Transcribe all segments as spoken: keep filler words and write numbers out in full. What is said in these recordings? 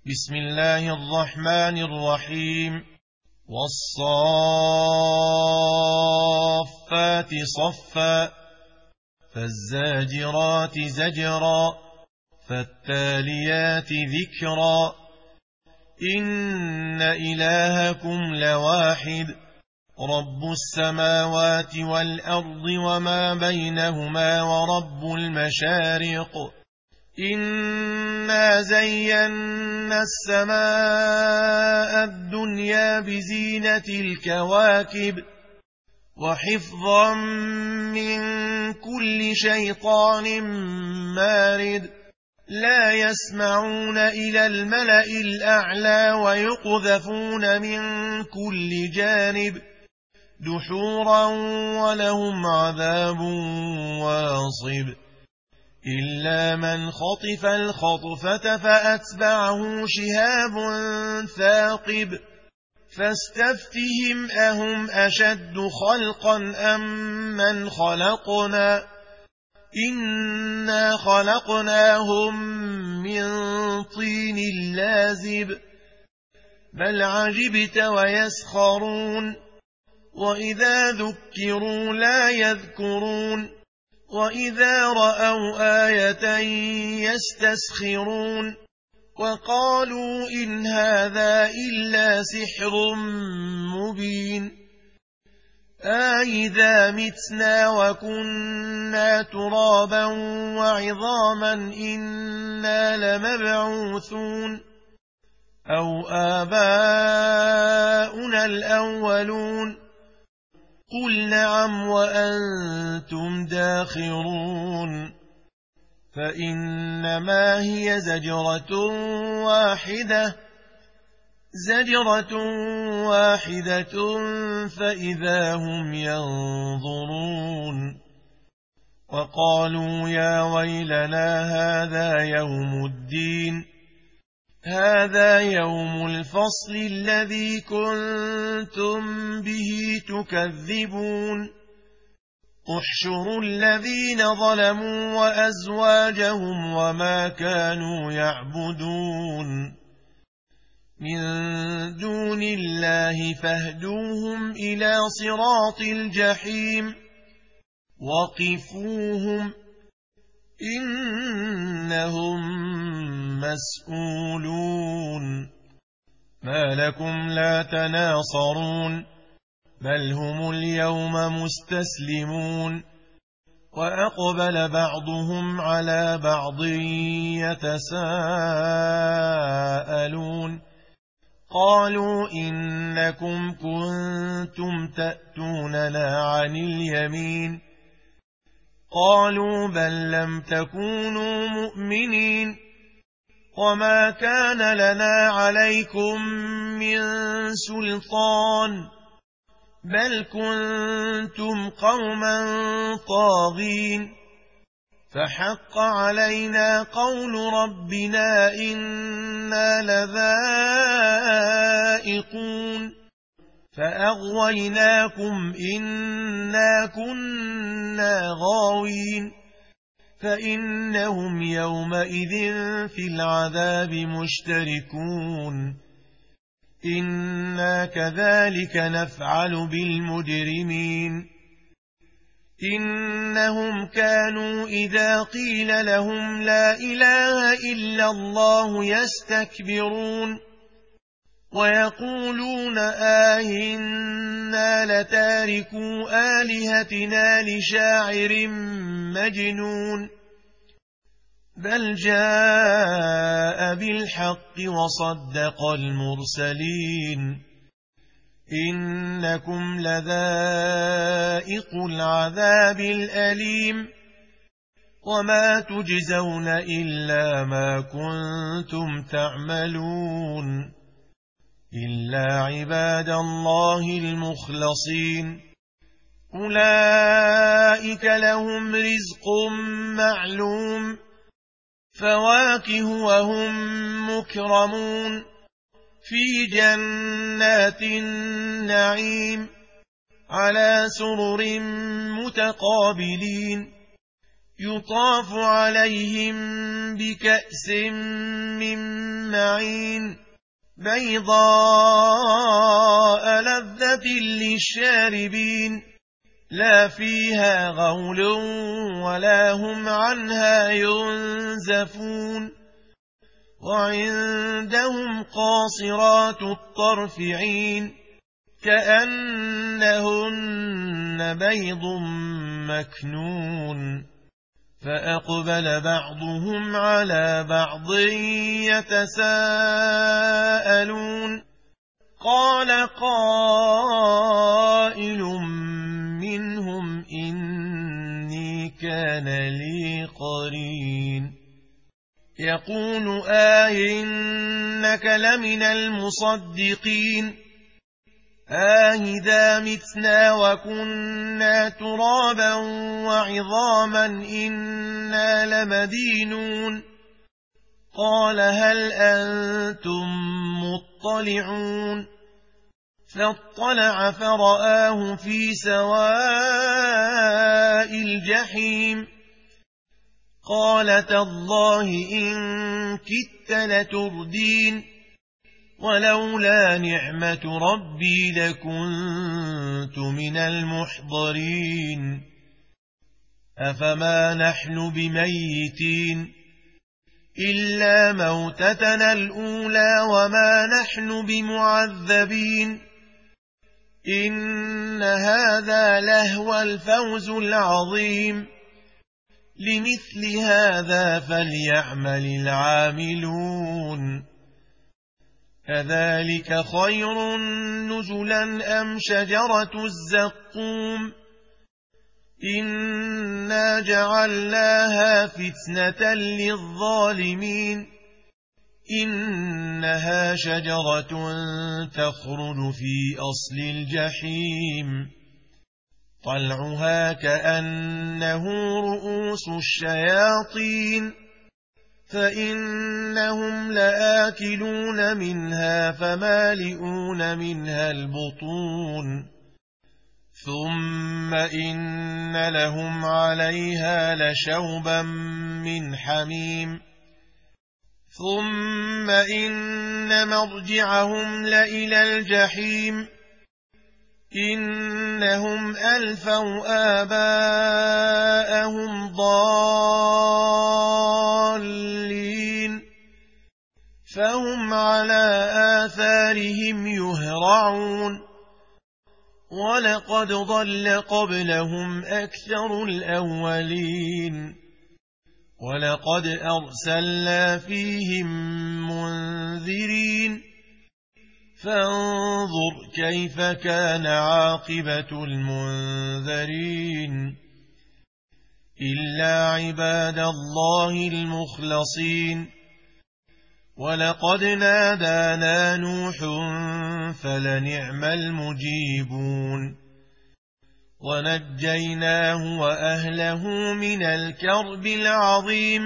بسم الله الرحمن الرحيم والصافات صفا فالزاجرات زجرا فالتاليات ذكرا إن إلهكم لواحد رب السماوات والأرض وما بينهما ورب المشارق إنا زينا السماء الدنيا بزينة الكواكب وحفظا من كل شيطان مارد لا يسمعون إلى الملأ الأعلى ويقذفون من كل جانب دحورا ولهم عذاب واصب إلا من خطف الخطفة فأتبعه شهاب ثاقب فاستفتهم أهم أشد خلقا أم من خلقنا إنا خلقناهم من طين لازب بل عجبت ويسخرون وإذا ذكروا لا يذكرون وإذا رأوا آية يستسخرون وقالوا إن هذا إلا سحر مبين أإذا متنا وكنا ترابا وعظاما إنا لمبعوثون أو آباؤنا الأولون قل نعم وأنتم داخرون فإنما هي زجرة واحدة زجرة واحدة فإذا هم ينظرون وقالوا يا ويلنا هذا يوم الدين هذا يوم الفصل الذي كنتم به تكذبون احشروا الذين ظلموا وأزواجهم وما كانوا يعبدون من دون الله فاهدوهم إلى صراط الجحيم وقفوهم إنهم مسؤولون ما لكم لا تناصرون بل هم اليوم مستسلمون وأقبل بعضهم على بعض يتساءلون قالوا إنكم كنتم تأتوننا عن اليمين قالوا بل لم تكونوا مؤمنين وما كان لنا عليكم من سلطان بل كنتم قوما طاغين فحق علينا قول ربنا إنا لذائقون فأغويناكم إنا كنا غاوين فإنهم يومئذ في العذاب مشتركون إنا كذلك نفعل بالمجرمين إنهم كانوا إذا قيل لهم لا إله إلا الله يستكبرون ويقولون آئنا لتاركو آلهتنا لشاعر مجنون بل جاء بالحق وصدق المرسلين إنكم لذائق العذاب الأليم وما تجزون إلا ما كنتم تعملون إلا عباد الله المخلصين أولئك لهم رزق معلوم فواكه وهم مكرمون في جنات النعيم على سرر متقابلين يطاف عليهم بكأس من معين بيضاء لذة للشاربين لا فيها غول ولا هم عنها ينزفون وعندهم قاصرات الطرف عين كأنهن بيض مكنون فأقبل بعضهم على بعض يتساءلون قال قائل منهم إني كان لي قرين يقول أئنك لمن المصدقين أئذا متنا وكنا ترابا وعظاما إنا لمدينون قال هل أنتم مطلعون فاطلع فرآه في سواء الجحيم قال تالله إن كدت لتردين ولولا نعمة ربي لكنت من المحضرين أفما نحن بميتين إلا موتتنا الأولى وما نحن بمعذبين إن هذا لهو الفوز العظيم لمثل هذا فليعمل العاملون كذلك خير نزلا أم شجرة الزقوم إنا جعلناها فتنة للظالمين إنها شجرة تخرج في أصل الجحيم طلعها كأنه رؤوس الشياطين فإنهم لآكلون منها فمالئون منها البطون ثم إن لهم عليها لشوبا من حميم ثم إن مرجعهم لإلى الجحيم إنهم ألفوا آباءهم ضالين فهم على آثارهم يهرعون ولقد ضل قبلهم أكثر الأولين ولقد أرسلنا فيهم منذرين فانظر كيف كان عاقبة المنذرين إلا عباد الله المخلصين ولقد نادانا نوح فلنعم المجيبون ونجيناه وأهله من الكرب العظيم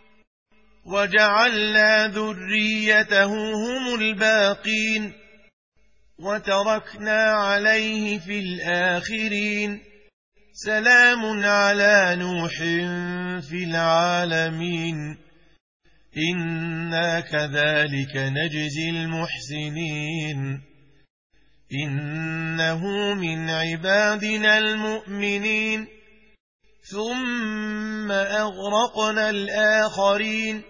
وجعلنا ذريته هم الباقين وتركنا عليه في الآخرين سلام على نوح في العالمين إنا كذلك نجزي المحسنين إنه من عبادنا المؤمنين ثم أغرقنا الآخرين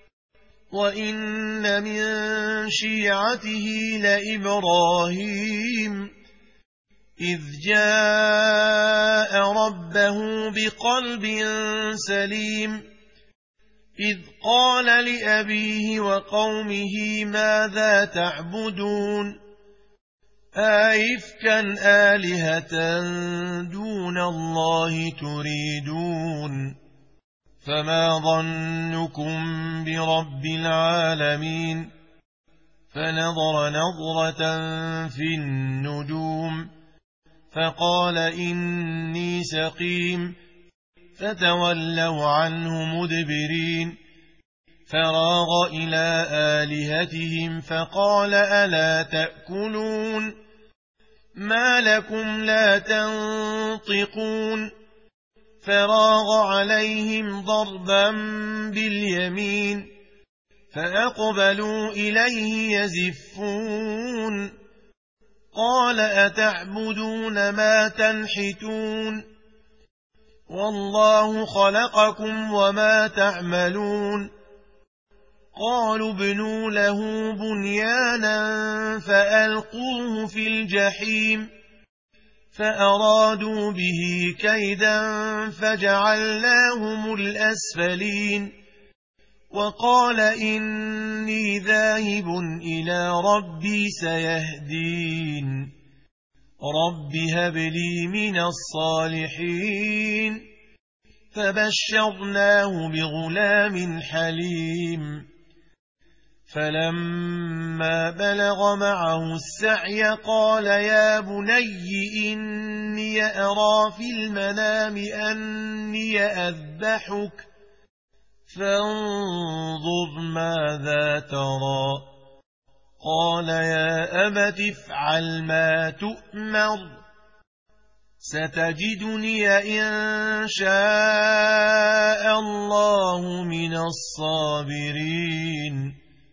وإن من شيعته لإبراهيم إذ جاء ربه بقلب سليم إذ قال لأبيه وقومه ماذا تعبدون أئفكا آلهة دون الله تريدون فما ظنكم برب العالمين فنظر نظرة في النجوم فقال إني سقيم فتولوا عنه مدبرين فراغ إلى آلهتهم فقال ألا تأكلون ما لكم لا تنطقون فراغ عليهم ضربا باليمين فأقبلوا إليه يزفون قال أتعبدون ما تنحتون والله خلقكم وما تعملون قالوا ابنوا له بنيانا فألقوه في الجحيم فأرادوا به كيدا فجعلناهم الأسفلين وقال إني ذاهب إلى ربي سيهدين رب هب لي من الصالحين فبشرناه بغلام حليم فلما بلغ معه السعي قال يا بني إني أرى في المنام أني أذبحك فانظر ماذا ترى قال يا أبت افعل ما تؤمر ستجدني إن شاء الله من الصابرين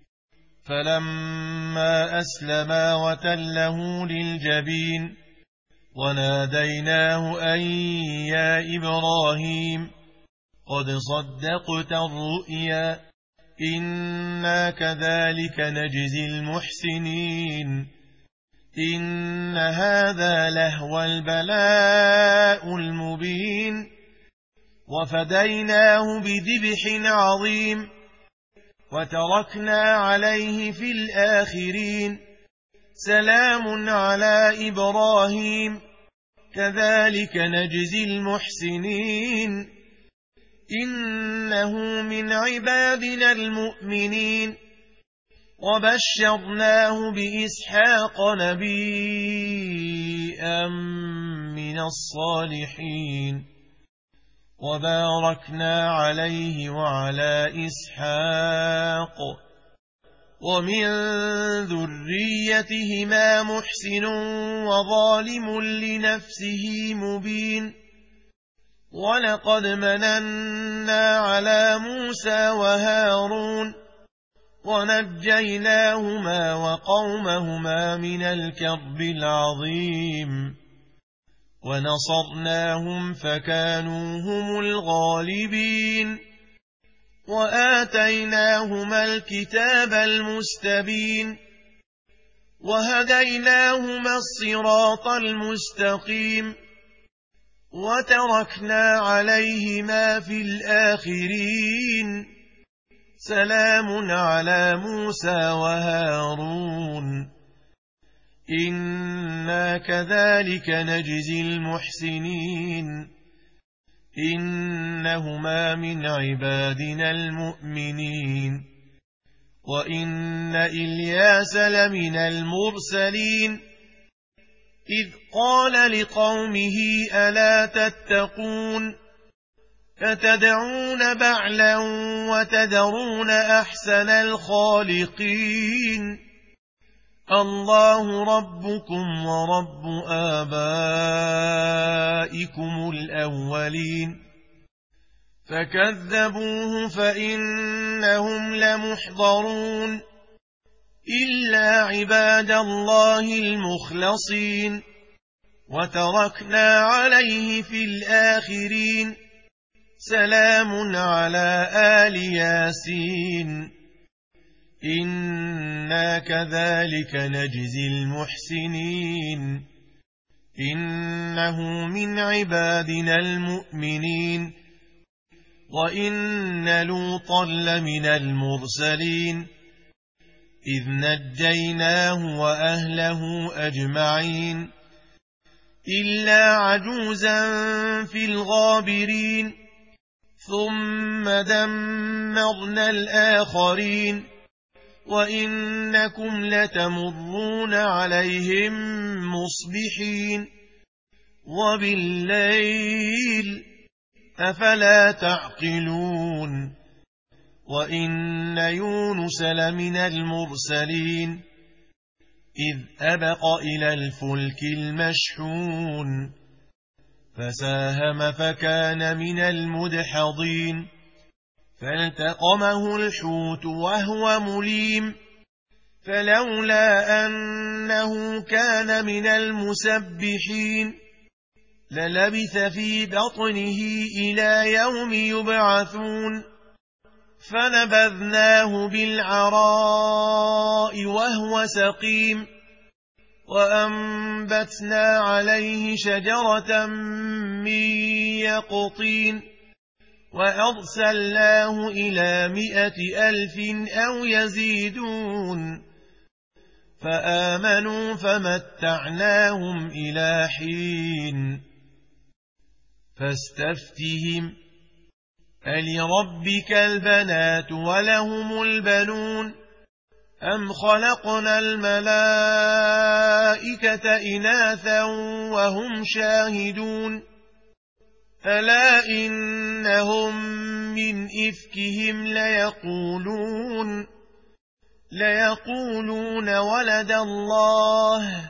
فلما أسلما وتله للجبين وناديناه أن يا إبراهيم قد صدقت الرؤيا إنا كذلك نجزي المحسنين إن هذا لهو البلاء المبين وفديناه بذبح عظيم وتركنا عليه في الآخرين سلام على إبراهيم كذلك نجزي المحسنين إنه من عبادنا المؤمنين وبشرناه بإسحاق نبيا من الصالحين وباركنا عليه وعلى إسحاق ومن ذريتهما محسن وظالم لنفسه مبين ولقد مننا على موسى وهارون ونجيناهما وقومهما من الكرب العظيم ونصرناهم فكانوا هم الغالبين وآتيناهما الكتاب المستبين وهديناهما الصراط المستقيم وتركنا عليهما في الآخرين سلام على موسى وهارون إنا كذلك نجزي المحسنين إنهما من عبادنا المؤمنين وإن إلياس لمن المرسلين إذ قال لقومه ألا تتقون أتدعون بعلا وتذرون أحسن الخالقين الله ربكم ورب آبائكم الأولين فكذبوه فإنهم لمحضرون إلا عباد الله المخلصين وتركنا عليه في الآخرين سلام على آل ياسين إنا كذلك نجزي المحسنين إنه من عبادنا المؤمنين وإن لوطا لمن المرسلين إذ نجيناه وأهله أجمعين إلا عجوزا في الغابرين ثم دمرنا الآخرين وإنكم لتمرون عليهم مصبحين وبالليل أفلا تعقلون وإن يونس لمن المرسلين إذ أبق إلى الفلك المشحون فساهم فكان من المدحضين فالتقمه الحوت وهو مليم فلولا أنه كان من المسبحين للبث في بطنه إلى يوم يبعثون فنبذناه بالعراء وهو سقيم وأنبتنا عليه شجرة من يقطين وأرسلناه إلى مائة ألف أو يزيدون فآمنوا فمتعناهم إلى حين فاستفتهم ألربك البنات ولهم البنون أم خلقنا الملائكة إناثا وهم شاهدون ألا إنهم من إفكهم ليقولون ليقولون ولد الله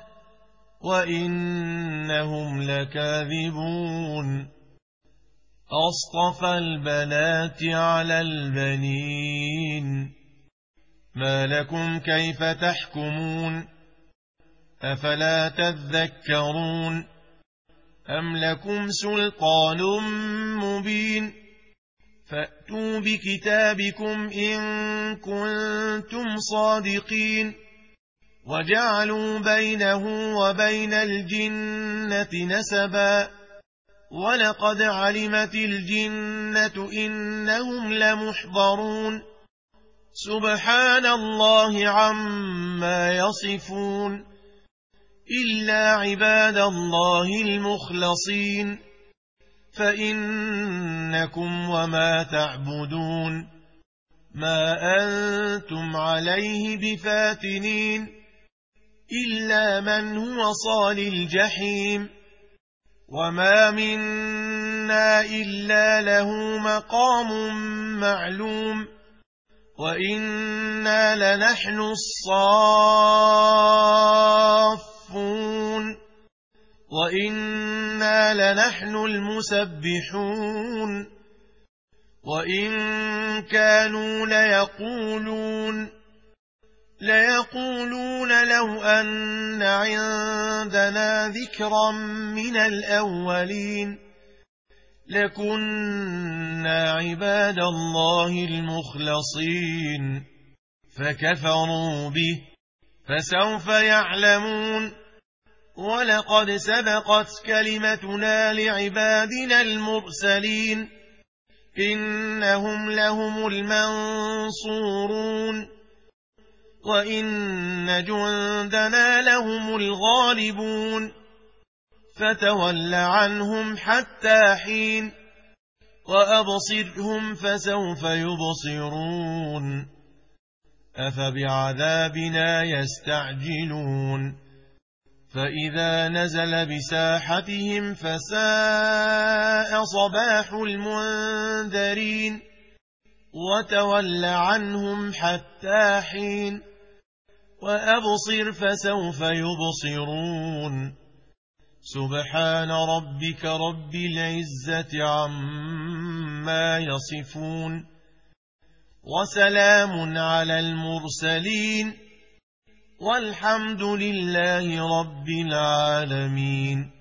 وإنهم لكاذبون أصطفى البنات على البنين ما لكم كيف تحكمون أفلا تذكرون أم لكم سلطان مبين فأتوا بكتابكم إن كنتم صادقين وجعلوا بينه وبين الجنة نسبا ولقد علمت الجنة إنهم لمحضرون سبحان الله عما يصفون إلا عباد الله المخلصين فإنكم وما تعبدون ما أنتم عليه بفاتنين إلا من هو صال الجحيم وما منا إلا له مقام معلوم وإنا لنحن الصافون وإنا لنحن المسبحون وإن كانوا ليقولون ليقولون لو أن عندنا ذكرا من الأولين لكنا عباد الله المخلصين فكفروا به فسوف يعلمون ولقد سبقت كلمتنا لعبادنا المرسلين إنهم لهم المنصورون وإن جندنا لهم الغالبون فتول عنهم حتى حين وأبصرهم فسوف يبصرون أفبعذابنا يستعجلون فإذا نزل بساحتهم فساء صباح المنذرين وتول عنهم حتى حين وأبصر فسوف يبصرون سبحان ربك رب العزة عما يصفون وسلام على المرسلين والحمد لله رب العالمين.